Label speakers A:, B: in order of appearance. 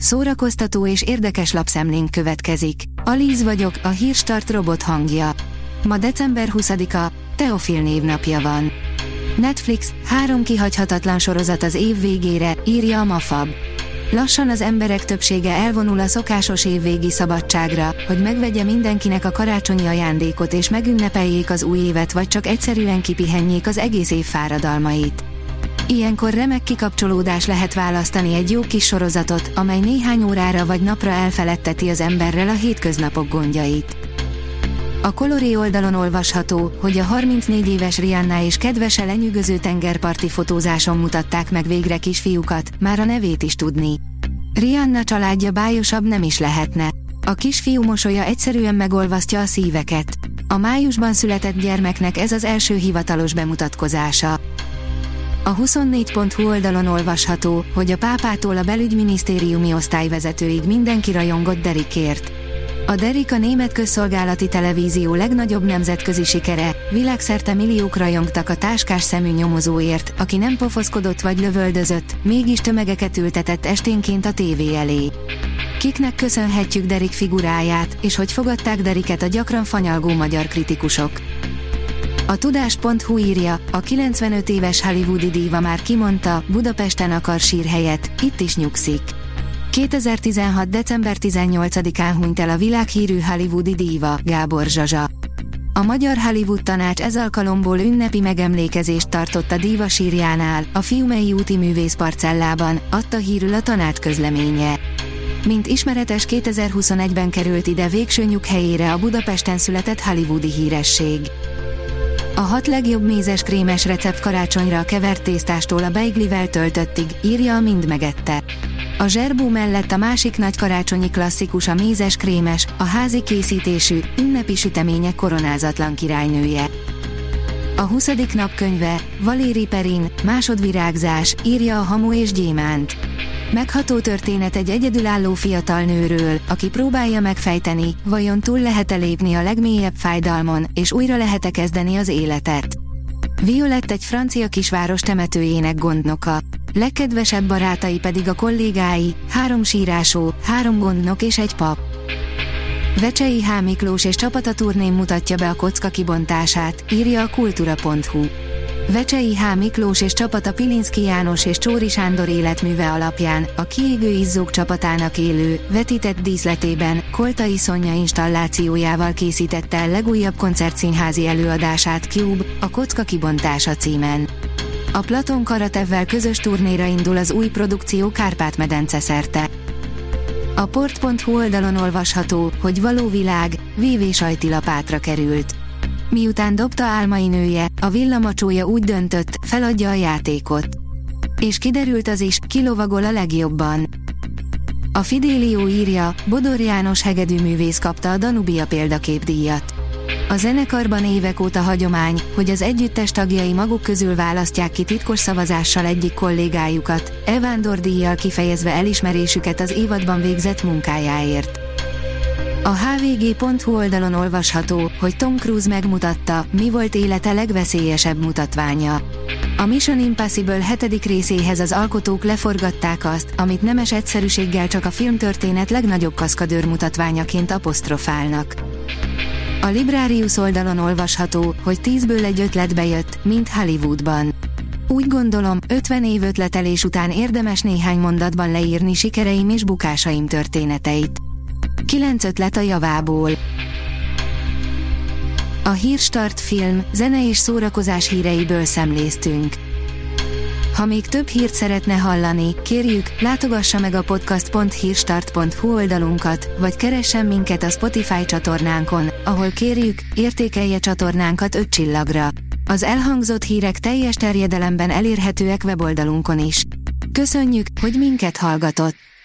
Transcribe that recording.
A: szórakoztató és érdekes lapszemlénk következik. Alíz vagyok, a Hírstart robot hangja. Ma december 20-a, Teofil névnapja van. Netflix, 3 kihagyhatatlan sorozat az év végére, írja a Mafab. Lassan az emberek többsége elvonul a szokásos évvégi szabadságra, hogy megvegye mindenkinek a karácsonyi ajándékot és megünnepeljék az új évet, vagy csak egyszerűen kipihenjék az egész év fáradalmait. Ilyenkor remek kikapcsolódás lehet választani egy jó kis sorozatot, amely néhány órára vagy napra elfeledteti az emberrel a hétköznapok gondjait. A Coloré oldalon olvasható, hogy a 34 éves Rihanna és kedvese lenyűgöző tengerparti fotózáson mutatták meg végre kisfiukat, már a nevét is tudni. Rihanna családja bájosabb nem is lehetne. A kisfiú mosolya egyszerűen megolvasztja a szíveket. A májusban született gyermeknek ez az első hivatalos bemutatkozása. A 24.hu oldalon olvasható, hogy a pápától a belügyminisztériumi osztályvezetőig mindenki rajongott Derrickért. A Derrick a német közszolgálati televízió legnagyobb nemzetközi sikere, világszerte milliók rajongtak a táskás szemű nyomozóért, aki nem pofoszkodott vagy lövöldözött, mégis tömegeket ültetett esténként a tévé elé. Kiknek köszönhetjük Derrick figuráját, és hogy fogadták Derricket a gyakran fanyalgó magyar kritikusok? A tudás.hu írja, a 95 éves hollywoodi díva már kimondta, Budapesten akar sírhelyet, itt is nyugszik. 2016. december 18-án hunyt el a világhírű hollywoodi díva, Gábor Zsazsa. A Magyar Hollywood Tanács ez alkalomból ünnepi megemlékezést tartott a díva sírjánál, a Fiumei úti művészparcellában, adta hírül a tanács közleménye. Mint ismeretes, 2021-ben került ide végső nyughelyére a Budapesten született hollywoodi híresség. A 6 legjobb mézeskrémes recept karácsonyra a kevert tésztástól a beiglivel töltöttig, írja a Mind megette. A zserbó mellett a másik nagy karácsonyi klasszikus a mézeskrémes, a házi készítésű, ünnepi sütemények koronázatlan királynője. A 20. napkönyve, Valéry Perrin, Másodvirágzás, írja a Hamu és Gyémánt. Megható történet egy egyedülálló fiatal nőről, aki próbálja megfejteni, vajon túl lehet-e lépni a legmélyebb fájdalmon, és újra lehet-e kezdeni az életet. Violett egy francia kisváros temetőjének gondnoka. Legkedvesebb barátai pedig a kollégái, 3 sírásó, 3 gondnok és egy pap. Vecsei H. Miklós és csapata turnén mutatja be a kocka kibontását, írja a kultura.hu. Vecsei H. Miklós és csapata Pilinszky János és Csóri Sándor életműve alapján a Kiégő izzók csapatának élő, vetített díszletében Koltai Szonya installációjával készítette el legújabb koncertszínházi előadását Cube, a kocka kibontása címen. A Platon Karatevvel közös turnéra indul az új produkció Kárpát-medence szerte. A port.hu oldalon olvasható, hogy Való világ, VV sajtilapátra került. Miután dobta álmai nője, a villamacsója úgy döntött, feladja a játékot. És kiderült az is, ki lovagol a legjobban. A Fidelio írja, Bodor János hegedűművész kapta a Danubia példaképdíjat. A zenekarban évek óta hagyomány, hogy az együttes tagjai maguk közül választják ki titkos szavazással egyik kollégájukat, Evándor díjjal kifejezve elismerésüket az évadban végzett munkájáért. A hvg.hu oldalon olvasható, hogy Tom Cruise megmutatta, mi volt élete legveszélyesebb mutatványa. A Mission Impossible 7. részéhez az alkotók leforgatták azt, amit nemes egyszerűséggel csak a filmtörténet legnagyobb kaszkadőr mutatványaként apostrofálnak. A Librarius oldalon olvasható, hogy 10-ből egy ötlet bejött, mint Hollywoodban. Úgy gondolom, 50 év ötletelés után érdemes néhány mondatban leírni sikereim és bukásaim történeteit. 9 ötlet a javából. A Hírstart film, zene és szórakozás híreiből szemléztünk. Ha még több hírt szeretne hallani, kérjük, látogassa meg a podcast.hírstart.hu oldalunkat, vagy keressen minket a Spotify csatornánkon, ahol kérjük, értékelje csatornánkat 5 csillagra. Az elhangzott hírek teljes terjedelemben elérhetőek weboldalunkon is. Köszönjük, hogy minket hallgatott!